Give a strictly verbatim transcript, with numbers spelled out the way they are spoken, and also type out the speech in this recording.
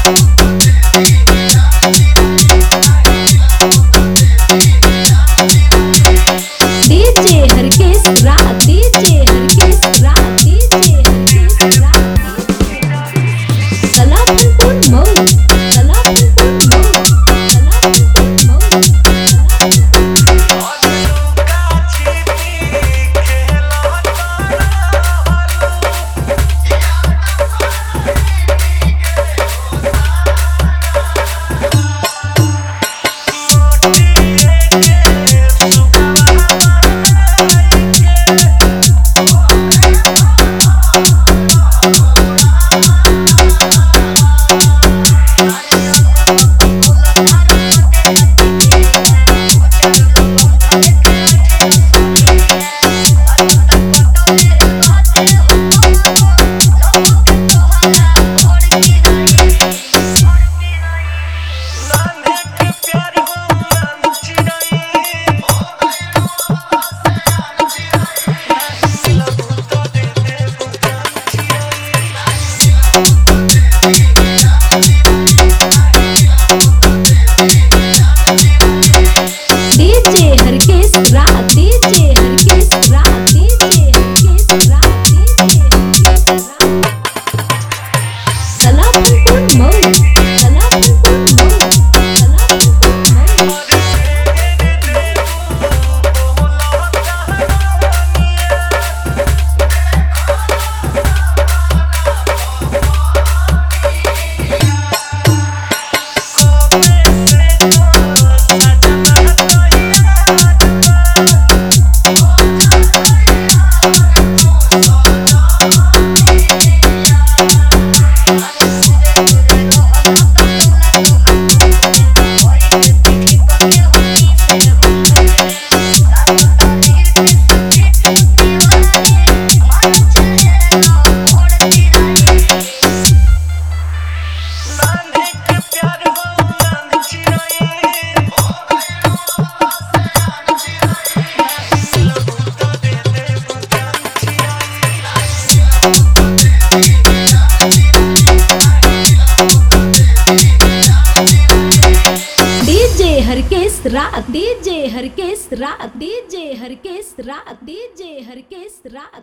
DJ Harkesh Raj DJ Harkesh Raj DJ Harkesh Raj Salafanpur Mau Salafanpur Mau Salafanpur Mau DJ Harkesh Raj DJ Harkesh Raj DJ Harkesh Raj DJ Harkesh Raj Salafanpur Mau Salafanpur Mau Salafanpur Mau DJ Harkesh Raj DJ Harkesh Raj DJ Harkesh Raj DJ Harkesh Raj